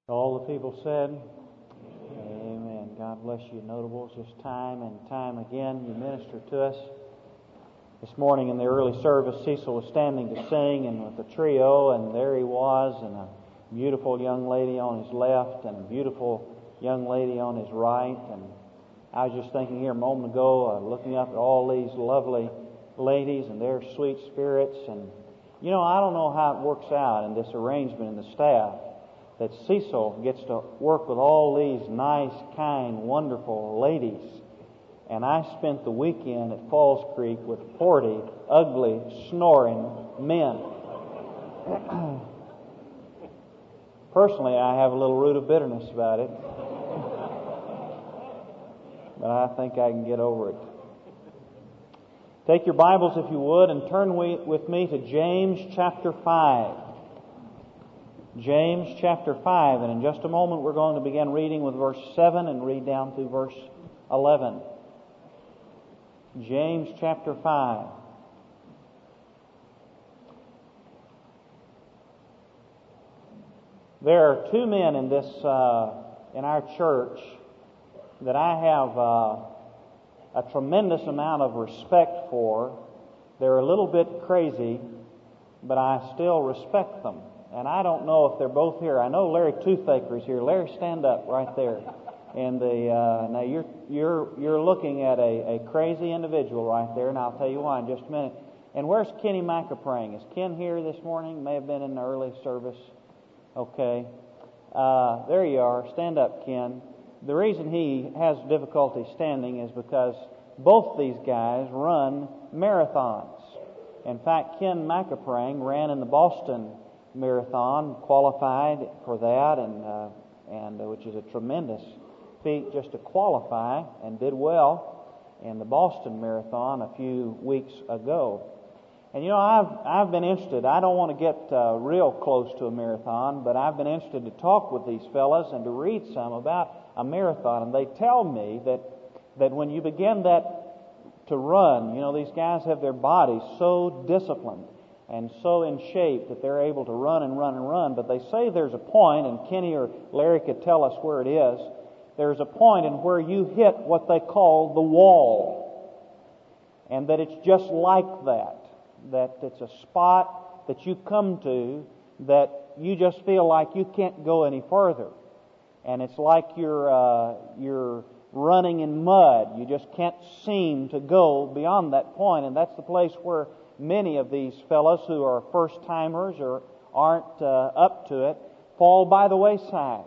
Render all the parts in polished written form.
All the people said, Amen. God bless you, notables. Just time and time again you minister to us. This morning in the early service, Cecil was standing to sing and with the trio, and there he was, and a beautiful young lady on his left and a beautiful young lady on his right. And I was just thinking here a moment ago, looking up at all these lovely ladies and their sweet spirits. And, I don't know how it works out in this arrangement in the staff, that Cecil gets to work with all these nice, kind, wonderful ladies. And I spent the weekend at Falls Creek with 40 ugly, snoring men. Personally, I have a little root of bitterness about it. But I think I can get over it. Take your Bibles, if you would, and turn with me to James chapter 5. James chapter 5, and in just a moment we're going to begin reading with verse 7 and read down through verse 11. James chapter 5. There are two men in our church that I have a tremendous amount of respect for. They're a little bit crazy, but I still respect them. And I don't know if they're both here. I know Larry Toothaker is here. Larry, stand up right there. And now you're looking at a crazy individual right there, and I'll tell you why in just a minute. And where's Kenny Macaprang? Is Ken here this morning? May have been in the early service. Okay. There you are. Stand up, Ken. The reason he has difficulty standing is because both these guys run marathons. In fact, Ken Macaprang ran in the Boston Marathon, qualified for that, and which is a tremendous feat just to qualify, and did well in the Boston Marathon a few weeks ago. And I've been interested. I don't want to get real close to a marathon, but I've been interested to talk with these fellas and to read some about a marathon. And they tell me that when you begin to run, these guys have their bodies so disciplined and so in shape that they're able to run and run and run. But they say there's a point, and Kenny or Larry could tell us where it is, there's a point in where you hit what they call the wall. And that it's just like that it's a spot that you come to that you just feel like you can't go any further. And it's like you're running in mud. You just can't seem to go beyond that point. And that's the place where many of these fellows who are first-timers or aren't up to it fall by the wayside.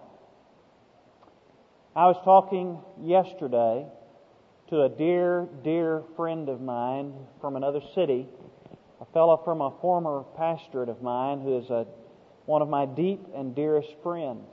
I was talking yesterday to a dear, dear friend of mine from another city, a fellow from a former pastorate of mine who is one of my deep and dearest friends.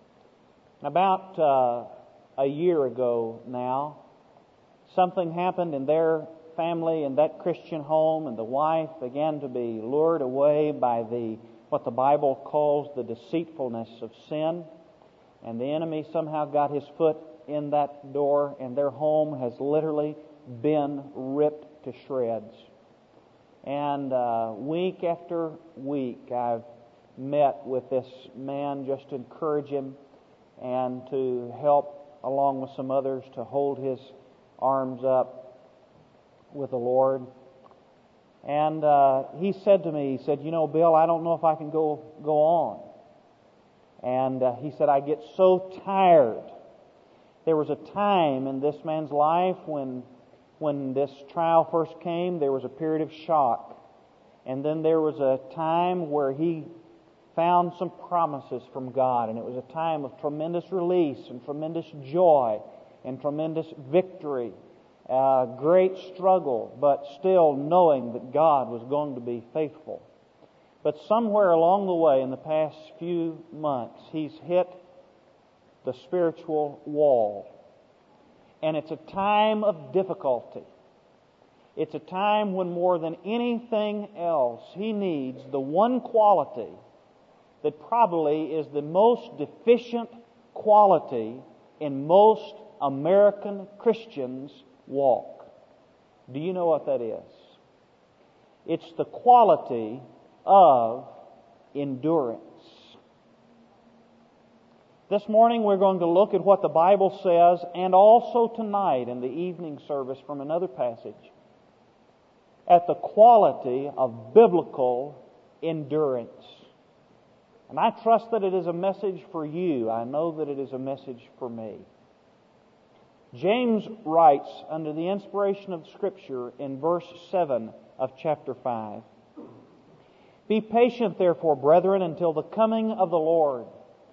About a year ago now, something happened in their family in that Christian home, and the wife began to be lured away by what the Bible calls the deceitfulness of sin, and the enemy somehow got his foot in that door, and their home has literally been ripped to shreds. And week after week I've met with this man just to encourage him and to help, along with some others, to hold his arms up with the Lord. And he said to me, Bill, I don't know if I can go on. And he said, I get so tired. There was a time in this man's life when this trial first came, there was a period of shock. And then there was a time where he found some promises from God, and it was a time of tremendous release and tremendous joy and tremendous victory. Great struggle, but still knowing that God was going to be faithful. But somewhere along the way in the past few months, he's hit the spiritual wall. And it's a time of difficulty. It's a time when more than anything else, he needs the one quality that probably is the most deficient quality in most American Christians' walk. Do you know what that is? It's the quality of endurance. This morning we're going to look at what the Bible says, and also tonight in the evening service from another passage, at the quality of biblical endurance. And I trust that it is a message for you. I know that it is a message for me. James writes under the inspiration of Scripture in verse 7 of chapter 5, "Be patient, therefore, brethren, until the coming of the Lord.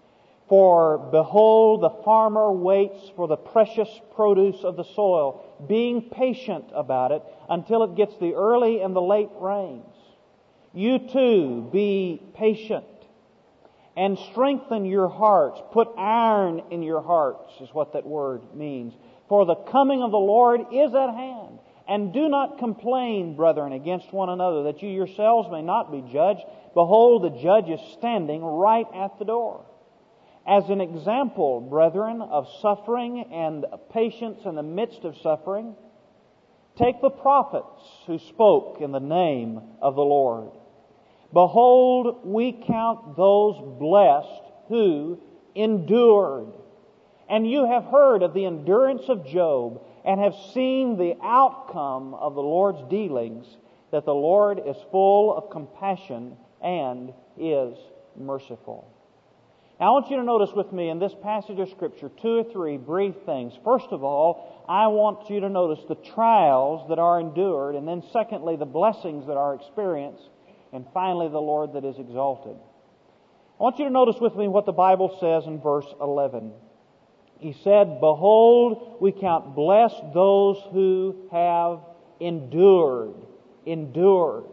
For behold, the farmer waits for the precious produce of the soil, being patient about it until it gets the early and the late rains. You too be patient and strengthen your hearts. Put iron in your hearts," is what that word means. "For the coming of the Lord is at hand. And do not complain, brethren, against one another, that you yourselves may not be judged. Behold, the judge is standing right at the door. As an example, brethren, of suffering and patience in the midst of suffering, take the prophets who spoke in the name of the Lord. Behold, we count those blessed who endured. And you have heard of the endurance of Job, and have seen the outcome of the Lord's dealings, that the Lord is full of compassion and is merciful." Now I want you to notice with me in this passage of Scripture 2 or 3 brief things. First of all, I want you to notice the trials that are endured, and then secondly, the blessings that are experienced, and finally, the Lord that is exalted. I want you to notice with me what the Bible says in verse 11. He said, "Behold, we count blessed those who have endured." Endured.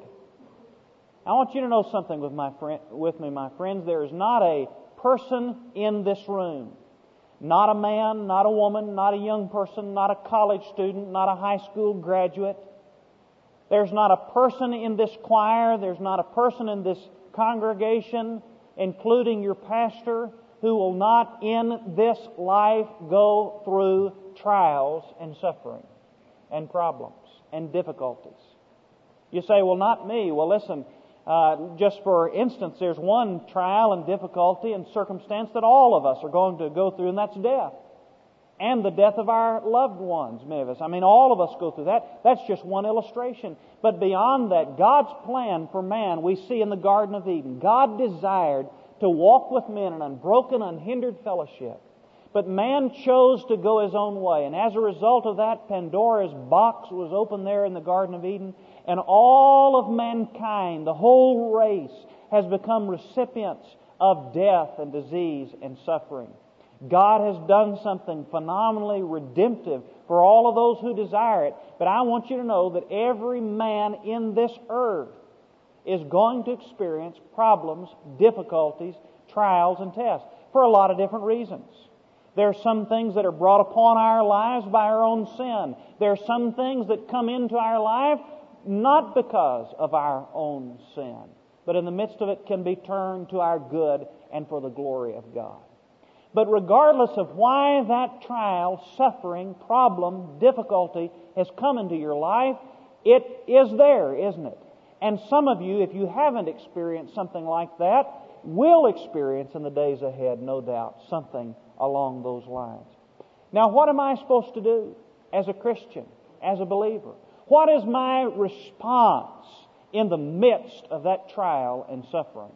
I want you to know something with me, my friends. There is not a person in this room, not a man, not a woman, not a young person, not a college student, not a high school graduate. There's not a person in this choir, there's not a person in this congregation, including your pastor, who will not in this life go through trials and suffering and problems and difficulties. You say, "Well, not me." Well, listen, just for instance, there's one trial and difficulty and circumstance that all of us are going to go through, and that's death. And the death of our loved ones, many of us. I mean, all of us go through that. That's just one illustration. But beyond that, God's plan for man, we see in the Garden of Eden. God desired to walk with men in unbroken, unhindered fellowship. But man chose to go his own way. And as a result of that, Pandora's box was opened there in the Garden of Eden. And all of mankind, the whole race, has become recipients of death and disease and suffering. God has done something phenomenally redemptive for all of those who desire it. But I want you to know that every man in this earth is going to experience problems, difficulties, trials, and tests for a lot of different reasons. There are some things that are brought upon our lives by our own sin. There are some things that come into our life not because of our own sin, but in the midst of it can be turned to our good and for the glory of God. But regardless of why that trial, suffering, problem, difficulty has come into your life, it is there, isn't it? And some of you, if you haven't experienced something like that, will experience in the days ahead, no doubt, something along those lines. Now, what am I supposed to do as a Christian, as a believer? What is my response in the midst of that trial and suffering?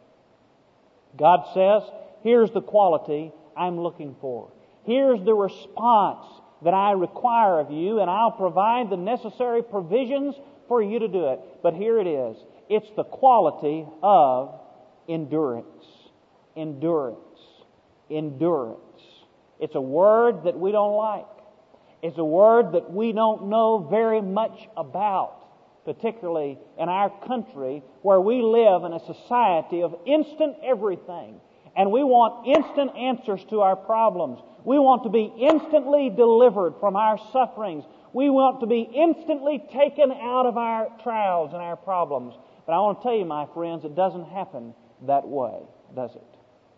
God says, here's the quality I'm looking for. Here's the response that I require of you, and I'll provide the necessary provisions for you to do it. But here it is. It's the quality of endurance. Endurance. Endurance. It's a word that we don't like. It's a word that we don't know very much about, particularly in our country where we live in a society of instant everything. And we want instant answers to our problems. We want to be instantly delivered from our sufferings. We want to be instantly taken out of our trials and our problems. But I want to tell you, my friends, it doesn't happen that way, does it?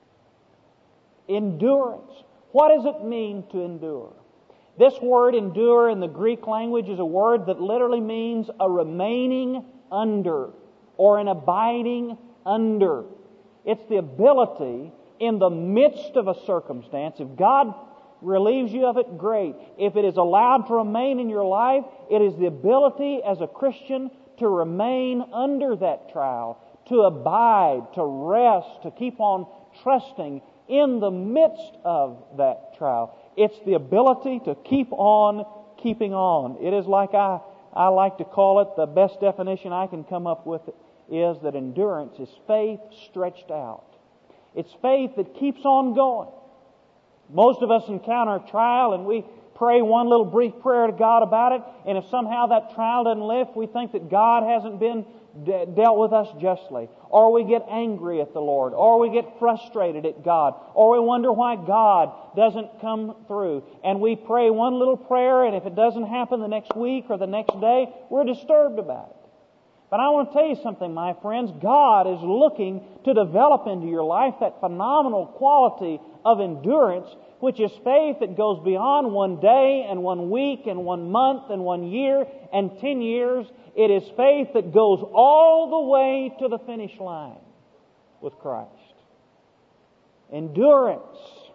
Endurance. What does it mean to endure? This word endure in the Greek language is a word that literally means a remaining under or an abiding under. It's the ability in the midst of a circumstance. If God relieves you of it, great. If it is allowed to remain in your life, it is the ability as a Christian to remain under that trial, to abide, to rest, to keep on trusting in the midst of that trial. It's the ability to keep on keeping on. It is like I like to call it, the best definition I can come up with is that endurance is faith stretched out. It's faith that keeps on going. Most of us encounter a trial and we pray one little brief prayer to God about it, and if somehow that trial doesn't lift, we think that God hasn't been dealt with us justly. Or we get angry at the Lord, or we get frustrated at God, or we wonder why God doesn't come through. And we pray one little prayer, and if it doesn't happen the next week or the next day, we're disturbed about it. But I want to tell you something, my friends. God is looking to develop into your life that phenomenal quality of endurance, which is faith that goes beyond one day and 1 week and 1 month and 1 year and 10 years. It is faith that goes all the way to the finish line with Christ. Endurance.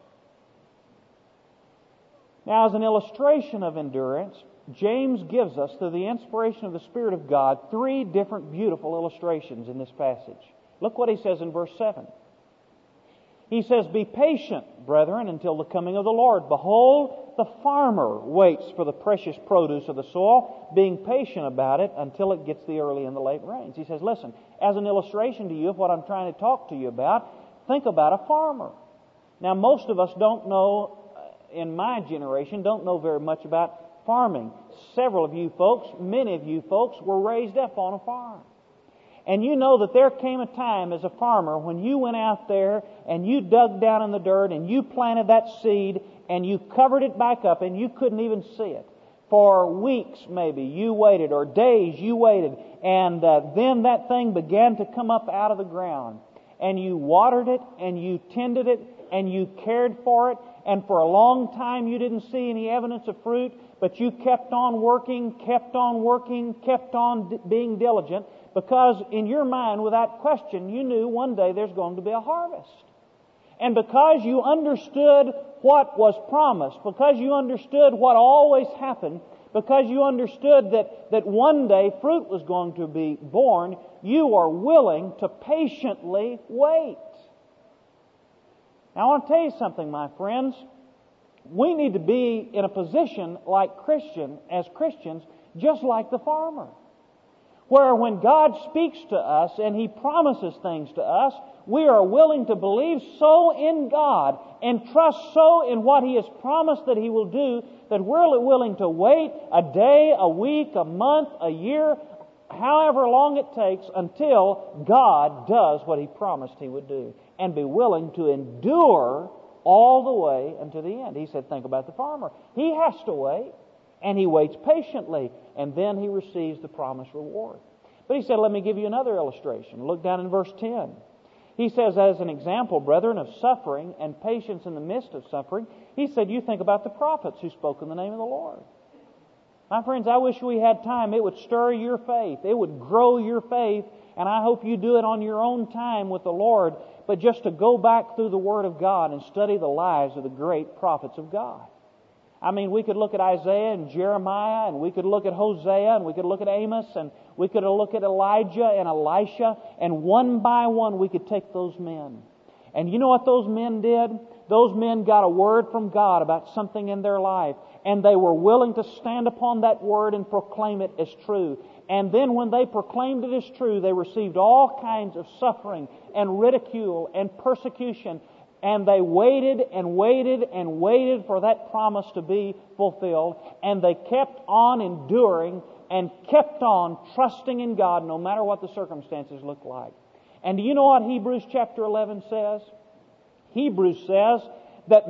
Now, as an illustration of endurance, James gives us, through the inspiration of the Spirit of God, 3 different beautiful illustrations in this passage. Look what he says in verse 7. He says, "Be patient, brethren, until the coming of the Lord. Behold, the farmer waits for the precious produce of the soil, being patient about it until it gets the early and the late rains." He says, listen, as an illustration to you of what I'm trying to talk to you about, think about a farmer. Now, most of us don't know, in my generation, don't know very much about farming. Several of you folks, many of you folks, were raised up on a farm. And you know that there came a time as a farmer when you went out there and you dug down in the dirt and you planted that seed and you covered it back up and you couldn't even see it. For weeks maybe you waited, or days you waited, and then that thing began to come up out of the ground. And you watered it and you tended it and you cared for it, and for a long time you didn't see any evidence of fruit, but you kept on working, kept on being diligent, because in your mind, without question, you knew one day there's going to be a harvest. And because you understood what was promised, because you understood what always happened, because you understood that one day fruit was going to be born, you are willing to patiently wait. Now, I want to tell you something, my friends. We need to be in a position as Christians, just like the farmer, where when God speaks to us and He promises things to us, we are willing to believe so in God and trust so in what He has promised that He will do, that we're willing to wait a day, a week, a month, a year, however long it takes, until God does what He promised He would do, and be willing to endure all the way unto the end. He said, think about the farmer. He has to wait, and he waits patiently, and then he receives the promised reward. But he said, let me give you another illustration. Look down in verse 10. He says, as an example, brethren, of suffering and patience in the midst of suffering, he said, you think about the prophets who spoke in the name of the Lord. My friends, I wish we had time. It would stir your faith. It would grow your faith, and I hope you do it on your own time with the Lord, but just to go back through the Word of God and study the lives of the great prophets of God. I mean, we could look at Isaiah and Jeremiah, and we could look at Hosea, and we could look at Amos, and we could look at Elijah and Elisha, and one by one we could take those men. And you know what those men did? Those men got a word from God about something in their life, and they were willing to stand upon that word and proclaim it as true. And then when they proclaimed it as true, they received all kinds of suffering and ridicule and persecution. And they waited and waited and waited for that promise to be fulfilled. And they kept on enduring and kept on trusting in God no matter what the circumstances looked like. And do you know what Hebrews chapter 11 says? Hebrews says that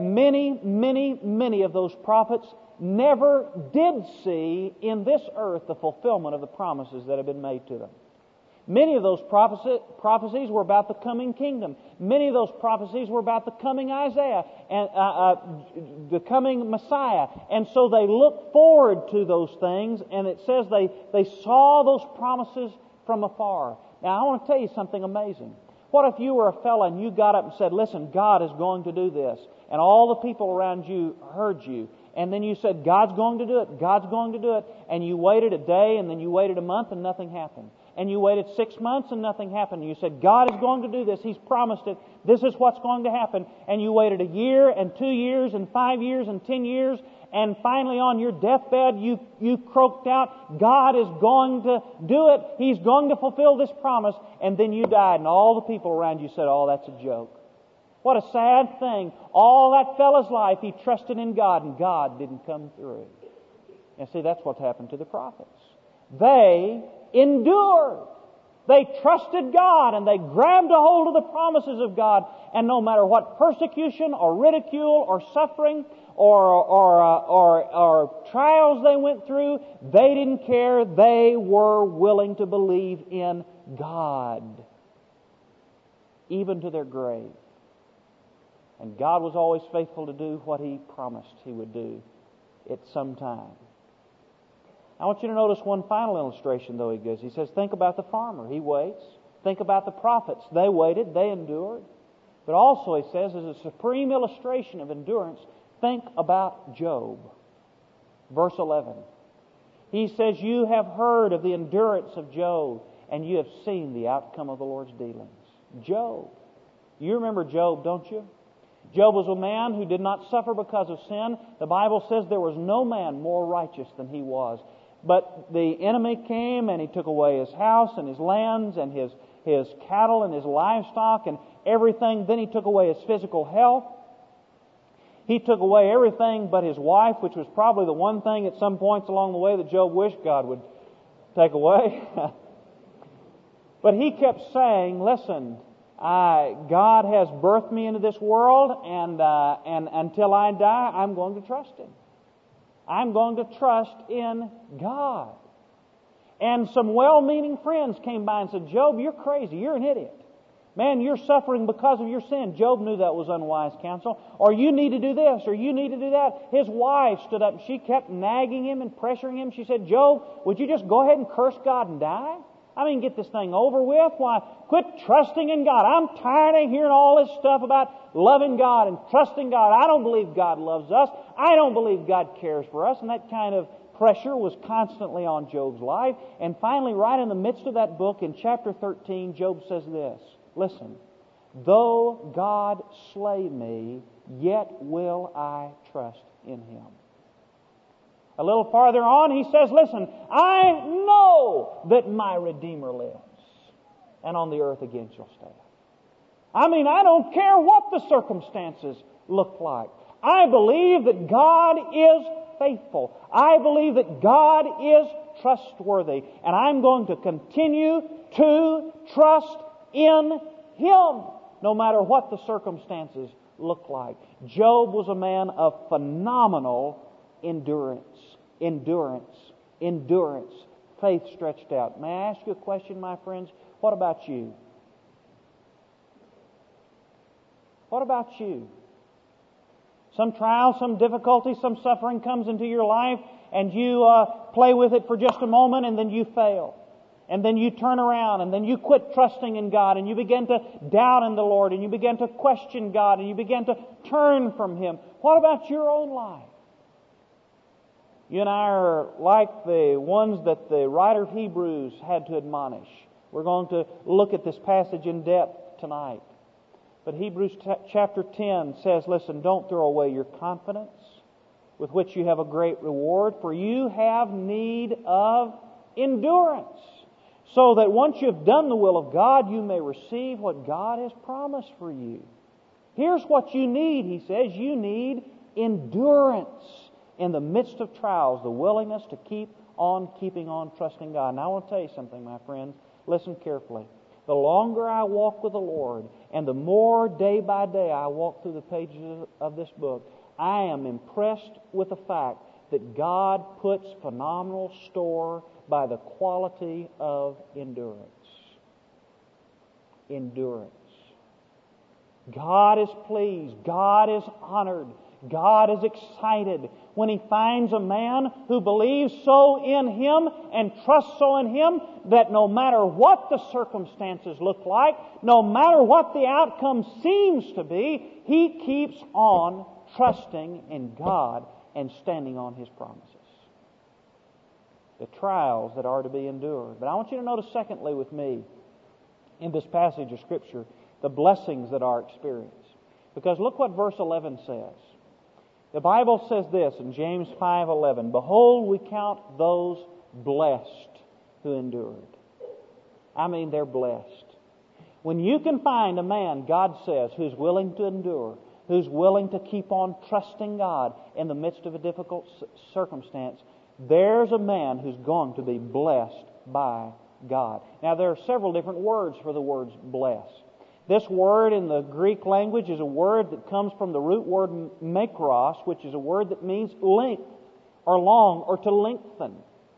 many of those prophets never did see in this earth the fulfillment of the promises that have been made to them. Many of those prophecies were about the coming kingdom. Many of those prophecies were about the coming Isaiah and the coming Messiah. And so they looked forward to those things, and it says they saw those promises from afar. Now, I want to tell you something amazing. What if you were a fella and you got up and said, listen, God is going to do this, and all the people around you heard you, and then you said, God's going to do it, God's going to do it, and you waited a day, and then you waited a month, and nothing happened. And you waited 6 months and nothing happened. You said, God is going to do this. He's promised it. This is what's going to happen. And you waited a year and 2 years and 5 years and 10 years. And finally on your deathbed, you croaked out, God is going to do it. He's going to fulfill this promise. And then you died. And all the people around you said, oh, that's a joke. What a sad thing. All that fella's life, he trusted in God, and God didn't come through. And see, that's what happened to the prophets. They endured. They trusted God, and they grabbed a hold of the promises of God. And no matter what persecution or ridicule or suffering or trials they went through, they didn't care. They were willing to believe in God, even to their grave. And God was always faithful to do what He promised He would do at some time. I want you to notice one final illustration, though, He gives. He says, think about the farmer. He waits. Think about the prophets. They waited. They endured. But also, He says, as a supreme illustration of endurance, think about Job. Verse 11. He says, you have heard of the endurance of Job, and you have seen the outcome of the Lord's dealings. Job. You remember Job, don't you? Job was a man who did not suffer because of sin. The Bible says there was no man more righteous than he was. But the enemy came and he took away his house and his lands and his cattle and his livestock and everything. Then he took away his physical health. He took away everything but his wife, which was probably the one thing at some points along the way that Job wished God would take away. But he kept saying, listen, God has birthed me into this world, and until I die, I'm going to trust Him. I'm going to trust in God. And some well-meaning friends came by and said, Job, you're crazy. You're an idiot. Man, you're suffering because of your sin. Job knew that was unwise counsel. Or you need to do this, or you need to do that. His wife stood up and she kept nagging him and pressuring him. She said, Job, would you just go ahead and curse God and die? I mean, get this thing over with. Why, quit trusting in God. I'm tired of hearing all this stuff about loving God and trusting God. I don't believe God loves us. I don't believe God cares for us. And that kind of pressure was constantly on Job's life. And finally, right in the midst of that book, in chapter 13, Job says this, listen, though God slay me, yet will I trust in Him. A little farther on, he says, listen, I know that my Redeemer lives, and on the earth again shall stand. I mean, I don't care what the circumstances look like. I believe that God is faithful. I believe that God is trustworthy, and I'm going to continue to trust in Him, no matter what the circumstances look like. Job was a man of phenomenal endurance. Faith stretched out. May I ask you a question, my friends? What about you? What about you? Some trial, some difficulty, some suffering comes into your life, and you play with it for just a moment, and then you fail. And then you turn around, and then you quit trusting in God, and you begin to doubt in the Lord, and you begin to question God, and you begin to turn from Him. What about your own life? You and I are like the ones that the writer of Hebrews had to admonish. We're going to look at this passage in depth tonight. But Hebrews chapter 10 says, listen, don't throw away your confidence, with which you have a great reward, for you have need of endurance, so that once you've done the will of God, you may receive what God has promised for you. Here's what you need, he says. You need endurance in the midst of trials, the willingness to keep on keeping on trusting God. Now I want to tell you something, my friends. Listen carefully. The longer I walk with the Lord, and the more day by day I walk through the pages of this book, I am impressed with the fact that God puts phenomenal store by the quality of endurance. Endurance. God is pleased. God is honored. God is excited when He finds a man who believes so in Him and trusts so in Him that no matter what the circumstances look like, no matter what the outcome seems to be, he keeps on trusting in God and standing on His promises. The trials that are to be endured. But I want you to notice secondly with me in this passage of Scripture the blessings that are experienced. Because look what verse 11 says. The Bible says this in James 5:11, "Behold, we count those blessed who endured." I mean, they're blessed. When you can find a man, God says, who's willing to endure, who's willing to keep on trusting God in the midst of a difficult circumstance, there's a man who's going to be blessed by God. Now, there are several different words for the words bless. This word in the Greek language is a word that comes from the root word makros, which is a word that means length or long or to lengthen.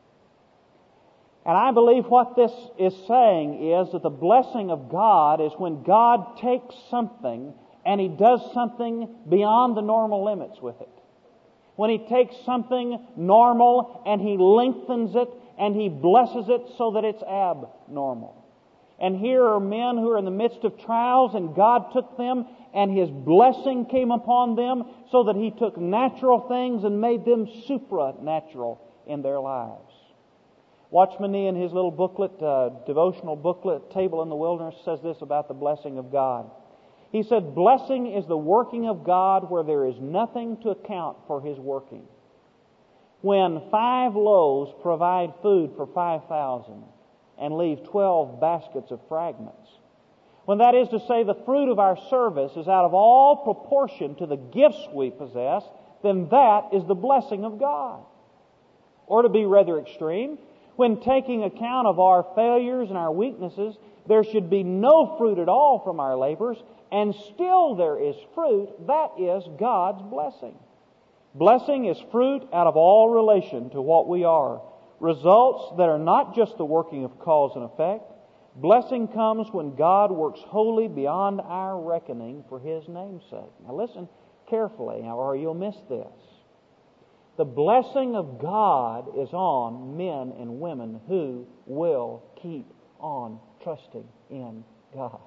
And I believe what this is saying is that the blessing of God is when God takes something and He does something beyond the normal limits with it. When He takes something normal and He lengthens it and He blesses it so that it's abnormal. And here are men who are in the midst of trials, and God took them and His blessing came upon them so that He took natural things and made them supernatural in their lives. Watchman Nee in his little booklet, devotional booklet, Table in the Wilderness, says this about the blessing of God. He said, "Blessing is the working of God where there is nothing to account for His working. When 5 loaves provide food for 5,000 and leave 12 baskets of fragments. When that is to say the fruit of our service is out of all proportion to the gifts we possess, then that is the blessing of God." Or to be rather extreme, when taking account of our failures and our weaknesses, there should be no fruit at all from our labors, and still there is fruit, that is God's blessing. Blessing is fruit out of all relation to what we are. Results that are not just the working of cause and effect. Blessing comes when God works wholly beyond our reckoning for His name's sake. Now listen carefully, or you'll miss this. The blessing of God is on men and women who will keep on trusting in God.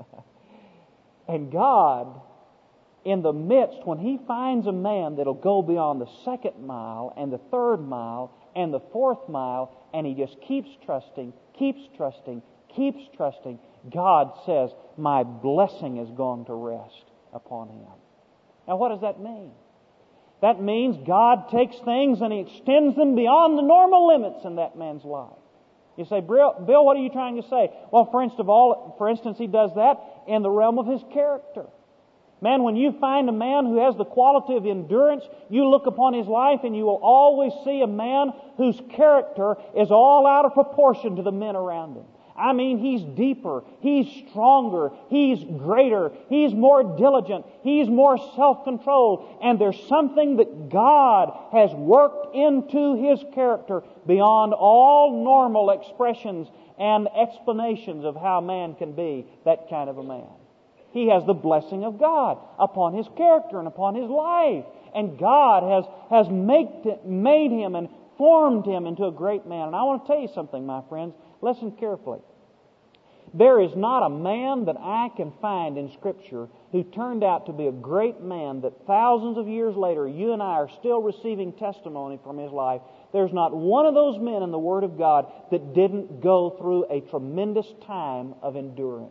And God, in the midst, when He finds a man that'll go beyond the 2nd mile and the 3rd mile and the 4th mile, and he just keeps trusting, God says, "My blessing is going to rest upon him." Now what does that mean? That means God takes things and He extends them beyond the normal limits in that man's life. You say, "Bill, what are you trying to say?" Well, for instance, He does that in the realm of His character. Man, when you find a man who has the quality of endurance, you look upon his life and you will always see a man whose character is all out of proportion to the men around him. I mean, he's deeper, he's stronger, he's greater, he's more diligent, he's more self-controlled, and there's something that God has worked into his character beyond all normal expressions and explanations of how man can be that kind of a man. He has the blessing of God upon his character and upon his life. And God has made him and formed him into a great man. And I want to tell you something, my friends. Listen carefully. There is not a man that I can find in Scripture who turned out to be a great man that thousands of years later you and I are still receiving testimony from his life. There's not one of those men in the Word of God that didn't go through a tremendous time of endurance.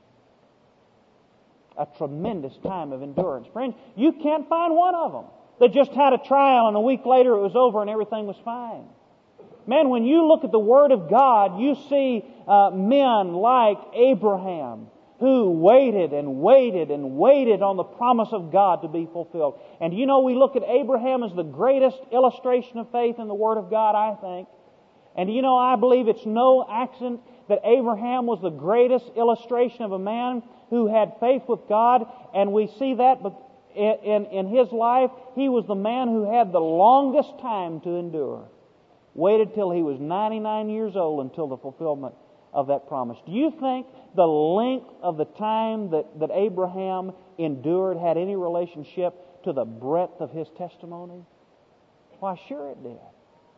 A tremendous time of endurance. Friends, you can't find one of them that just had a trial and a week later it was over and everything was fine. Man, when you look at the Word of God, you see men like Abraham who waited and waited and waited on the promise of God to be fulfilled. And you know, we look at Abraham as the greatest illustration of faith in the Word of God, I think. And you know, I believe it's no accident that Abraham was the greatest illustration of a man who had faith with God, and we see that in his life, he was the man who had the longest time to endure. Waited till he was 99 years old until the fulfillment of that promise. Do you think the length of the time that Abraham endured had any relationship to the breadth of His testimony? Why, sure it did.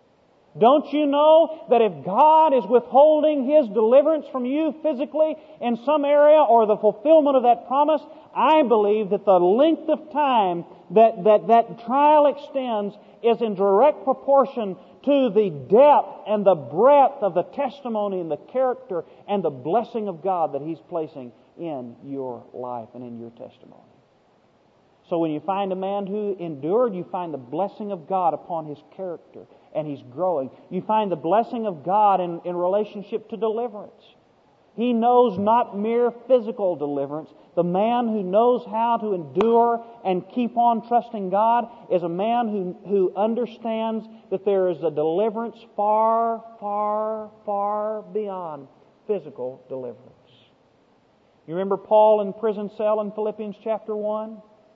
Don't you know that if God is withholding His deliverance from you physically in some area or the fulfillment of that promise, I believe that the length of time that trial extends is in direct proportion to the depth and the breadth of the testimony and the character and the blessing of God that He's placing in your life and in your testimony. So when you find a man who endured, you find the blessing of God upon his character, and he's growing. You find the blessing of God in relationship to deliverance. He knows not mere physical deliverance. The man who knows how to endure and keep on trusting God is a man who understands that there is a deliverance far, far, far beyond physical deliverance. You remember Paul in the prison cell in Philippians chapter 1?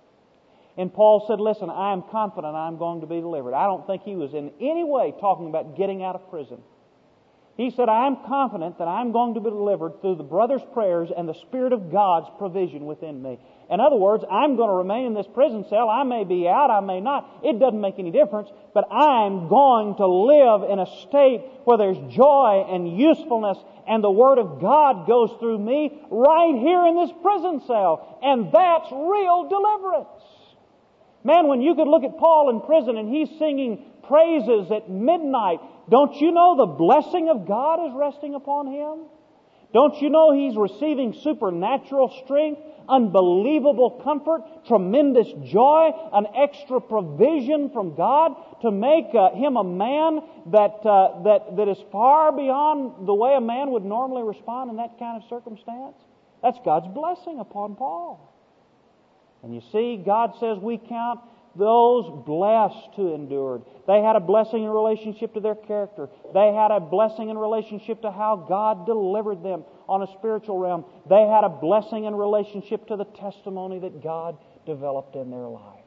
And Paul said, listen, I am confident I'm going to be delivered. I don't think he was in any way talking about getting out of prison. He said, I am confident that I'm going to be delivered through the brother's prayers and the Spirit of God's provision within me. In other words, I'm going to remain in this prison cell. I may be out, I may not. It doesn't make any difference. But I'm going to live in a state where there's joy and usefulness, and the Word of God goes through me right here in this prison cell. And that's real deliverance. Man, when you could look at Paul in prison and he's singing praises at midnight, don't you know the blessing of God is resting upon him? Don't you know he's receiving supernatural strength, unbelievable comfort, tremendous joy, an extra provision from God to make him a man that is far beyond the way a man would normally respond in that kind of circumstance? That's God's blessing upon Paul. And you see, God says we count those blessed who endured. They had a blessing in relationship to their character. They had a blessing in relationship to how God delivered them on a spiritual realm. They had a blessing in relationship to the testimony that God developed in their life.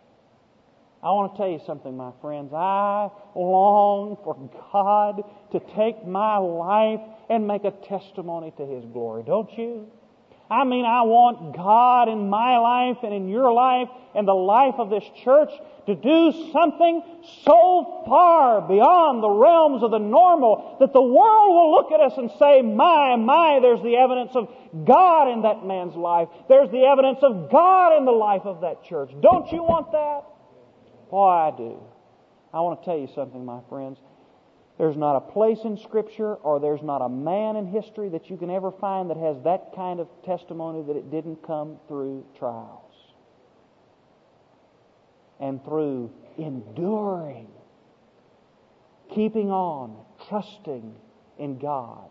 I want to tell you something, my friends. I long for God to take my life and make a testimony to His glory. Don't you? I mean, I want God in my life and in your life and the life of this church to do something so far beyond the realms of the normal that the world will look at us and say, my, there's the evidence of God in that man's life. There's the evidence of God in the life of that church. Don't you want that? Boy, I do. I want to tell you something, my friends. There's not a place in Scripture or there's not a man in history that you can ever find that has that kind of testimony that it didn't come through trials and through enduring, keeping on, trusting in God.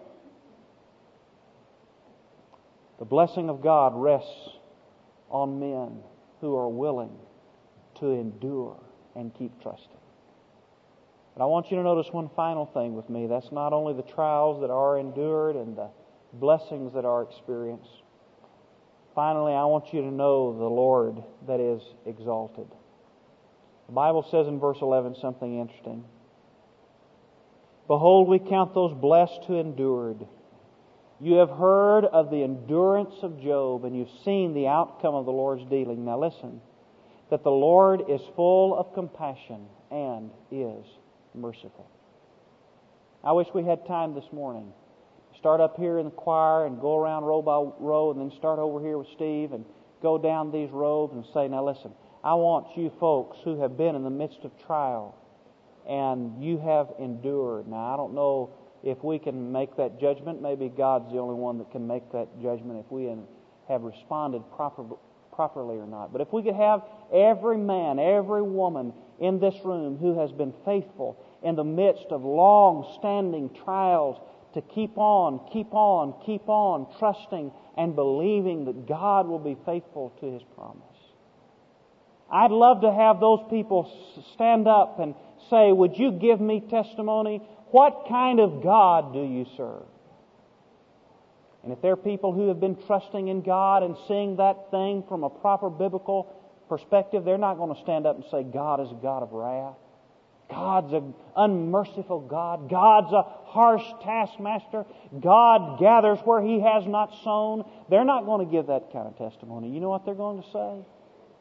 The blessing of God rests on men who are willing to endure and keep trusting. But I want you to notice one final thing with me. That's not only the trials that are endured and the blessings that are experienced. Finally, I want you to know the Lord that is exalted. The Bible says in verse 11 something interesting. Behold, we count those blessed who endured. You have heard of the endurance of Job, and you've seen the outcome of the Lord's dealing. Now listen, that the Lord is full of compassion and is merciful. I wish we had time this morning. Start up here in the choir and go around row by row and then start over here with Steve and go down these rows and say, now listen, I want you folks who have been in the midst of trial and you have endured. Now I don't know if we can make that judgment. Maybe God's the only one that can make that judgment if we have responded properly or not. But if we could have every man, every woman in this room who has been faithful in the midst of long-standing trials to keep on, trusting and believing that God will be faithful to His promise. I'd love to have those people stand up and say, would you give me testimony? What kind of God do you serve? And if there are people who have been trusting in God and seeing that thing from a proper biblical perspective, they're not going to stand up and say God is a God of wrath. God's an unmerciful God. God's a harsh taskmaster. God gathers where He has not sown. They're not going to give that kind of testimony. You know what they're going to say?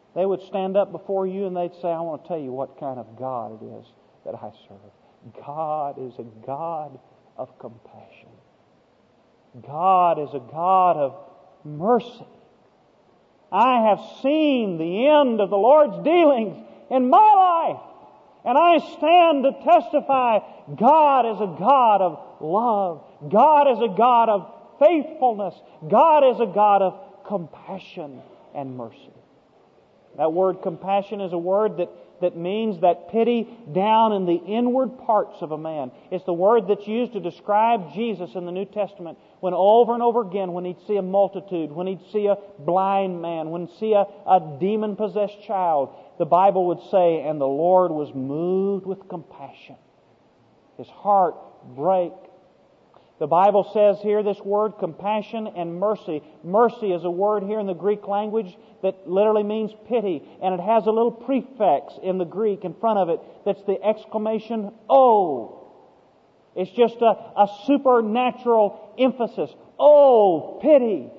They would stand up before you and they'd say, I want to tell you what kind of God it is that I serve. God is a God of compassion. God is a God of mercy. I have seen the end of the Lord's dealings in my life. And I stand to testify, God is a God of love. God is a God of faithfulness. God is a God of compassion and mercy. That word compassion is a word that means that pity down in the inward parts of a man. It's the word that's used to describe Jesus in the New Testament when over and over again, when He'd see a multitude, when He'd see a blind man, when He'd see a demon-possessed child, the Bible would say, and the Lord was moved with compassion. His heart brake. The Bible says here this word, compassion and mercy. Mercy is a word here in the Greek language that literally means pity. And it has a little prefix in the Greek in front of it that's the exclamation, "Oh." It's just a supernatural emphasis. Oh, pity,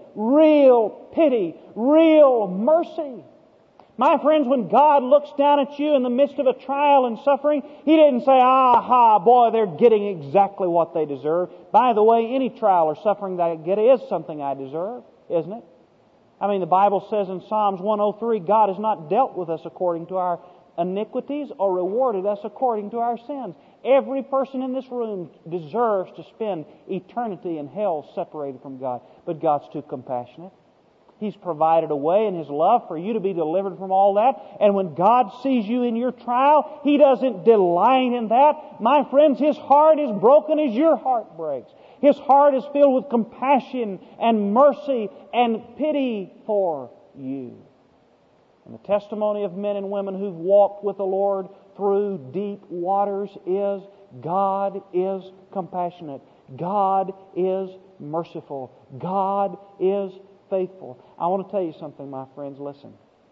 real mercy. My friends, when God looks down at you in the midst of a trial and suffering, He didn't say, aha, boy, they're getting exactly what they deserve. By the way, any trial or suffering that I get is something I deserve, isn't it? I mean, the Bible says in Psalms 103, God has not dealt with us according to our iniquities or rewarded us according to our sins. Every person in this room deserves to spend eternity in hell separated from God. But God's too compassionate. He's provided a way in His love for you to be delivered from all that. And when God sees you in your trial, He doesn't delight in that. My friends, His heart is broken as your heart breaks. His heart is filled with compassion and mercy and pity for you. And the testimony of men and women who've walked with the Lord through deep waters is God is compassionate. God is merciful. God is faithful. I want to tell you something, my friends. Listen.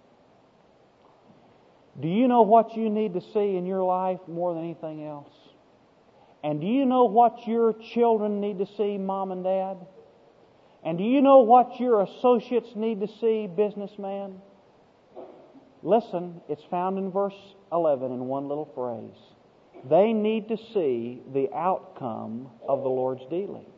Do you know what you need to see in your life more than anything else? And do you know what your children need to see, Mom and Dad? And do you know what your associates need to see, businessman? Listen, it's found in verse 11 in one little phrase. They need to see the outcome of the Lord's dealings.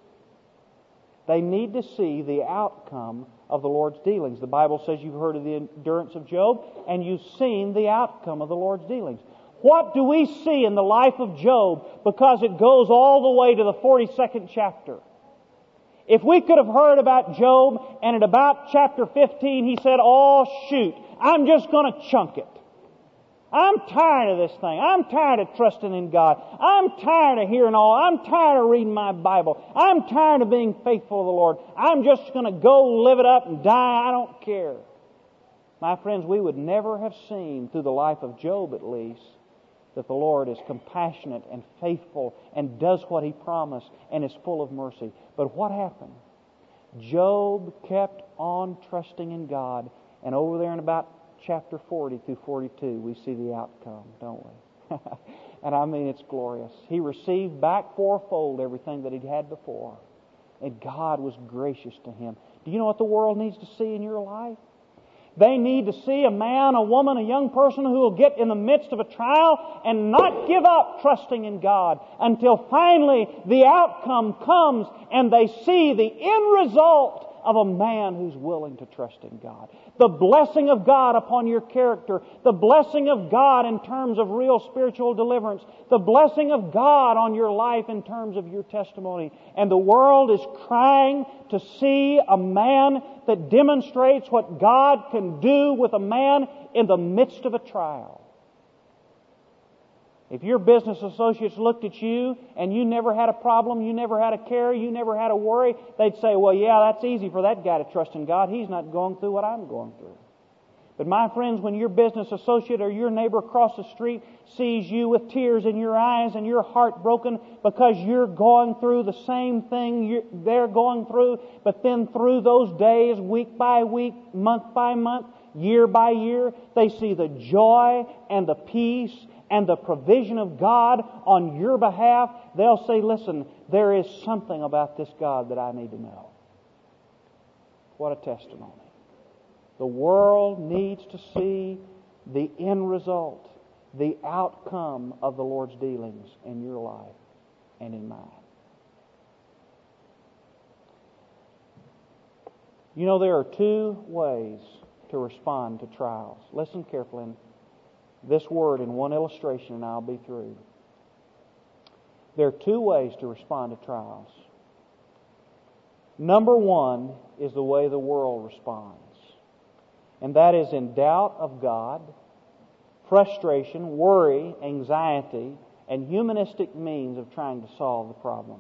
They need to see the outcome of the Lord's dealings. The Bible says you've heard of the endurance of Job, and you've seen the outcome of the Lord's dealings. What do we see in the life of Job? Because it goes all the way to the 42nd chapter. If we could have heard about Job, and at about chapter 15 he said, oh shoot, I'm just going to chunk it. I'm tired of this thing. I'm tired of trusting in God. I'm tired of hearing all. I'm tired of reading my Bible. I'm tired of being faithful to the Lord. I'm just going to go live it up and die. I don't care. My friends, we would never have seen through the life of Job at least that the Lord is compassionate and faithful and does what He promised and is full of mercy. But what happened? Job kept on trusting in God, and over there in about chapter 40 through 42, we see the outcome, don't we? And I mean, it's glorious. He received back fourfold everything that he'd had before. And God was gracious to him. Do you know what the world needs to see in your life? They need to see a man, a woman, a young person who will get in the midst of a trial and not give up trusting in God until finally the outcome comes and they see the end result of a man who's willing to trust in God. The blessing of God upon your character. The blessing of God in terms of real spiritual deliverance. The blessing of God on your life in terms of your testimony. And the world is crying to see a man that demonstrates what God can do with a man in the midst of a trial. If your business associates looked at you and you never had a problem, you never had a care, you never had a worry, they'd say, well, yeah, that's easy for that guy to trust in God. He's not going through what I'm going through. But my friends, when your business associate or your neighbor across the street sees you with tears in your eyes and your heart broken because you're going through the same thing they're going through, but then through those days, week by week, month by month, year by year, they see the joy and the peace and the provision of God on your behalf, they'll say, listen, there is something about this God that I need to know. What a testimony. The world needs to see the end result, the outcome of the Lord's dealings in your life and in mine. You know, there are two ways to respond to trials. Listen carefully. This word in one illustration and I'll be through. There are two ways to respond to trials. Number one is the way the world responds. And that is in doubt of God, frustration, worry, anxiety, and humanistic means of trying to solve the problem.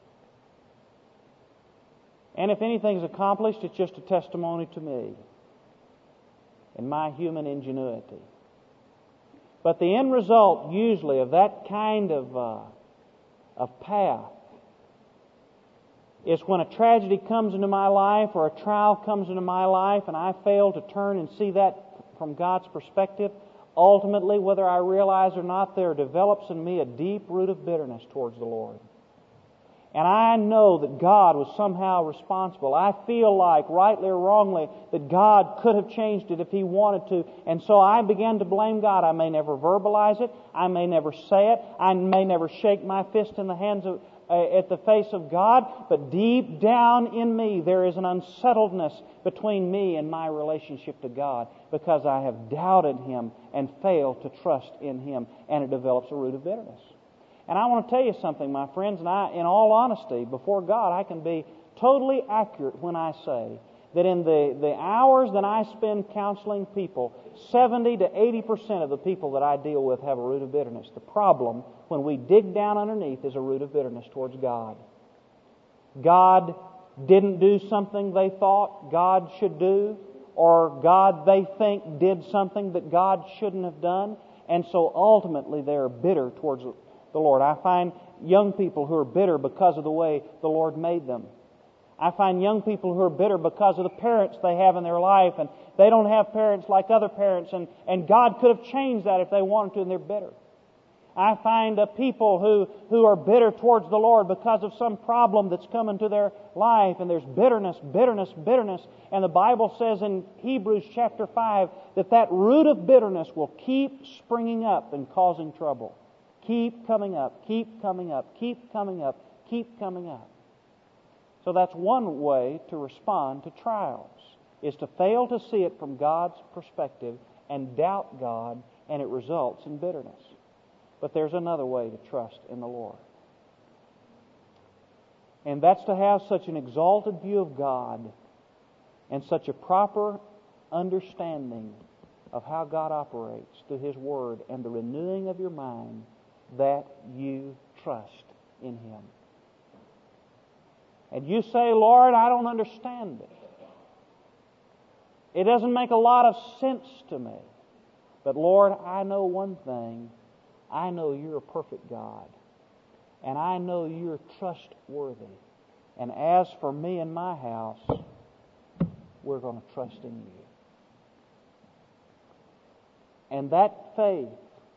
And if anything's accomplished, it's just a testimony to me and my human ingenuity. But the end result, usually, of that kind of path is when a tragedy comes into my life or a trial comes into my life and I fail to turn and see that from God's perspective, ultimately, whether I realize or not, there develops in me a deep root of bitterness towards the Lord. And I know that God was somehow responsible. I feel like, rightly or wrongly, that God could have changed it if He wanted to. And so I began to blame God. I may never verbalize it. I may never say it. I may never shake my fist in the hands of, at the face of God. But deep down in me, there is an unsettledness between me and my relationship to God because I have doubted Him and failed to trust in Him. And it develops a root of bitterness. And I want to tell you something, my friends, and in all honesty, before God, I can be totally accurate when I say that in the hours that I spend counseling people, 70 to 80% of the people that I deal with have a root of bitterness. The problem, when we dig down underneath, is a root of bitterness towards God. God didn't do something they thought God should do, or God, they think, did something that God shouldn't have done, and so ultimately they are bitter towards the Lord. I find young people who are bitter because of the way the Lord made them. I find young people who are bitter because of the parents they have in their life, and they don't have parents like other parents, and God could have changed that if they wanted to, and they're bitter. I find people who are bitter towards the Lord because of some problem that's come into their life, and there's bitterness, bitterness, bitterness. And the Bible says in Hebrews chapter 5 that root of bitterness will keep springing up and causing trouble. Keep coming up, keep coming up, keep coming up, keep coming up. So that's one way to respond to trials, is to fail to see it from God's perspective and doubt God, and it results in bitterness. But there's another way to trust in the Lord. And that's to have such an exalted view of God and such a proper understanding of how God operates through His Word and the renewing of your mind that you trust in Him. And you say, Lord, I don't understand it. It doesn't make a lot of sense to me. But Lord, I know one thing. I know You're a perfect God. And I know You're trustworthy. And as for me and my house, we're going to trust in You. And that faith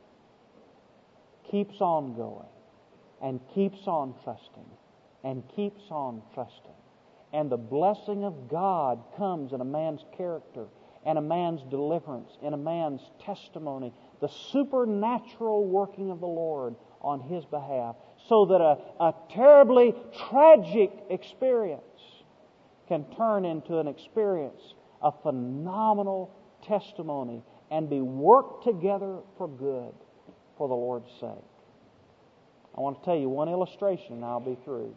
keeps on going and keeps on trusting and keeps on trusting. And the blessing of God comes in a man's character and a man's deliverance, in a man's testimony, the supernatural working of the Lord on his behalf, so that a terribly tragic experience can turn into an experience of phenomenal testimony and be worked together for good for the Lord's sake. I want to tell you one illustration and I'll be through.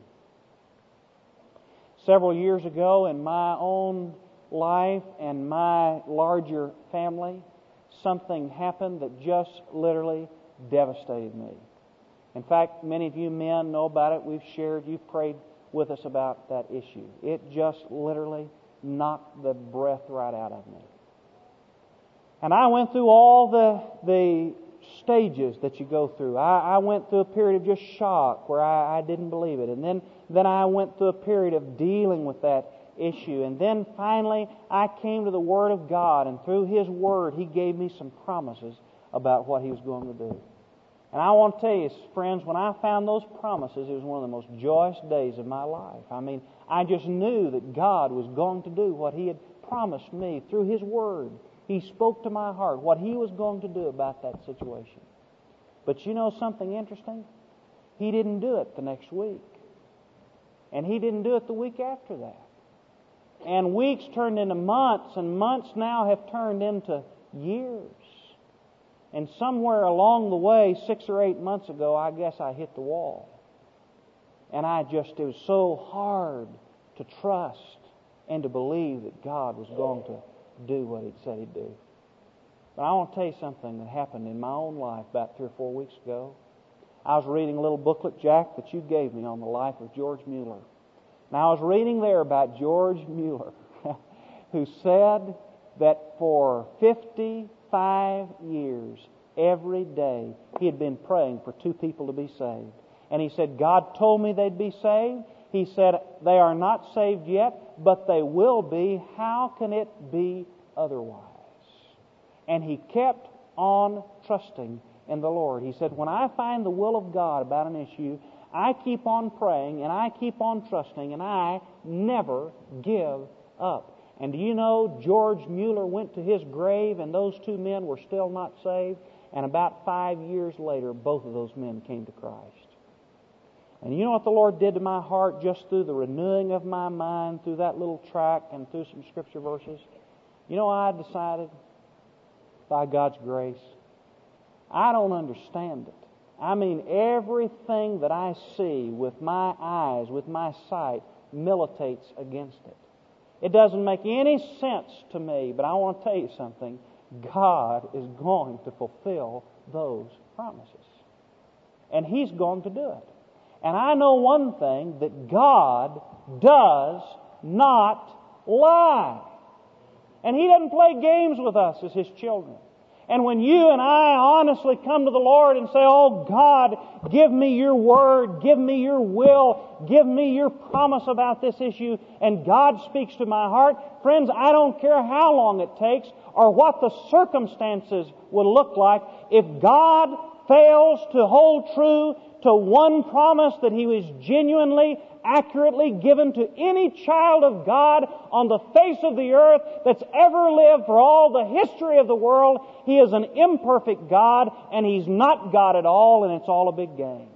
Several years ago in my own life and my larger family, something happened that just literally devastated me. In fact, many of you men know about it. We've shared, you've prayed with us about that issue. It just literally knocked the breath right out of me. And I went through all the stages that you go through. I went through a period of just shock where I didn't believe it. And then I went through a period of dealing with that issue. And then finally I came to the Word of God, and through His Word He gave me some promises about what He was going to do. And I want to tell you, friends, when I found those promises, it was one of the most joyous days of my life. I mean, I just knew that God was going to do what He had promised me through His Word. He spoke to my heart what He was going to do about that situation. But you know something interesting? He didn't do it the next week. And He didn't do it the week after that. And weeks turned into months, and months now have turned into years. And somewhere along the way, 6 or 8 months ago, I guess I hit the wall. And it was so hard to trust and to believe that God was going to do what He'd said He'd do. But I want to tell you something that happened in my own life about 3 or 4 weeks ago. I was reading a little booklet, Jack, that you gave me on the life of George Mueller. And I was reading there about George Mueller, who said that for 55 years, every day, he had been praying for 2 people to be saved. And he said, God told me they'd be saved. He said, they are not saved yet, but they will be. How can it be otherwise? And he kept on trusting in the Lord. He said, when I find the will of God about an issue, I keep on praying and I keep on trusting and I never give up. And do you know, George Mueller went to his grave and those 2 men were still not saved. And about 5 years later, both of those men came to Christ. And you know what the Lord did to my heart just through the renewing of my mind, through that little tract and through some Scripture verses? You know, I decided, by God's grace, I don't understand it. I mean, everything that I see with my eyes, with my sight, militates against it. It doesn't make any sense to me, but I want to tell you something. God is going to fulfill those promises. And He's going to do it. And I know one thing, that God does not lie. And He doesn't play games with us as His children. And when you and I honestly come to the Lord and say, oh God, give me your word, give me your will, give me your promise about this issue, and God speaks to my heart, friends, I don't care how long it takes or what the circumstances would look like. If God fails to hold true to one promise that He was genuinely, accurately given to any child of God on the face of the earth that's ever lived for all the history of the world, He is an imperfect God, and He's not God at all, and it's all a big game.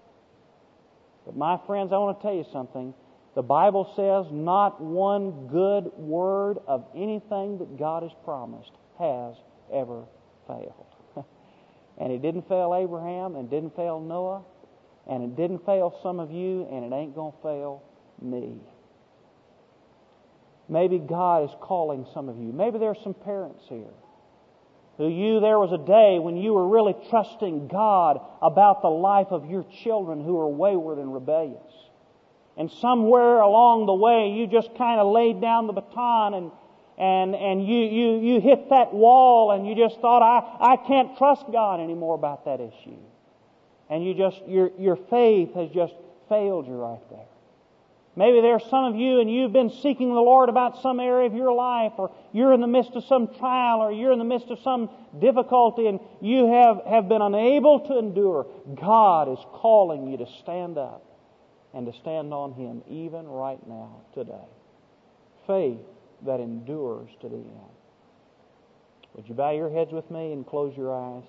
But my friends, I want to tell you something. The Bible says not one good word of anything that God has promised has ever failed. And it didn't fail Abraham, and it didn't fail Noah, and it didn't fail some of you, and it ain't going to fail me. Maybe God is calling some of you. Maybe there's some parents here there was a day when you were really trusting God about the life of your children who are wayward and rebellious. And somewhere along the way, you just kind of laid down the baton and you hit that wall and you just thought, I can't trust God anymore about that issue. And your faith has just failed you right there. Maybe there's some of you and you've been seeking the Lord about some area of your life, or you're in the midst of some trial, or you're in the midst of some difficulty and you have been unable to endure. God is calling you to stand up and to stand on Him even right now, today. Faith that endures to the end. Would you bow your heads with me and close your eyes?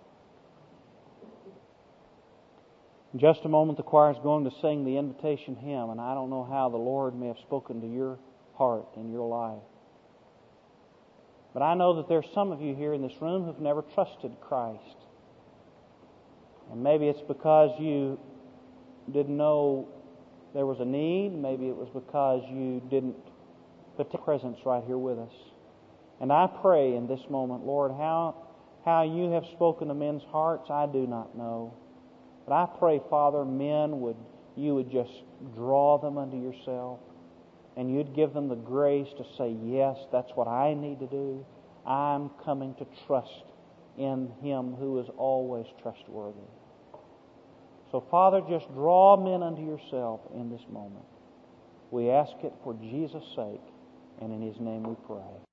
In just a moment, the choir is going to sing the invitation hymn, and I don't know how the Lord may have spoken to your heart and your life. But I know that there's some of you here in this room who've never trusted Christ. And maybe it's because you didn't know there was a need. Maybe it was because you didn't put the presence right here with us. And I pray in this moment, Lord, how you have spoken to men's hearts, I do not know. But I pray, Father, you would just draw them unto yourself, and you'd give them the grace to say, yes, that's what I need to do. I'm coming to trust in Him who is always trustworthy. So, Father, just draw men unto yourself in this moment. We ask it for Jesus' sake, and in His name we pray.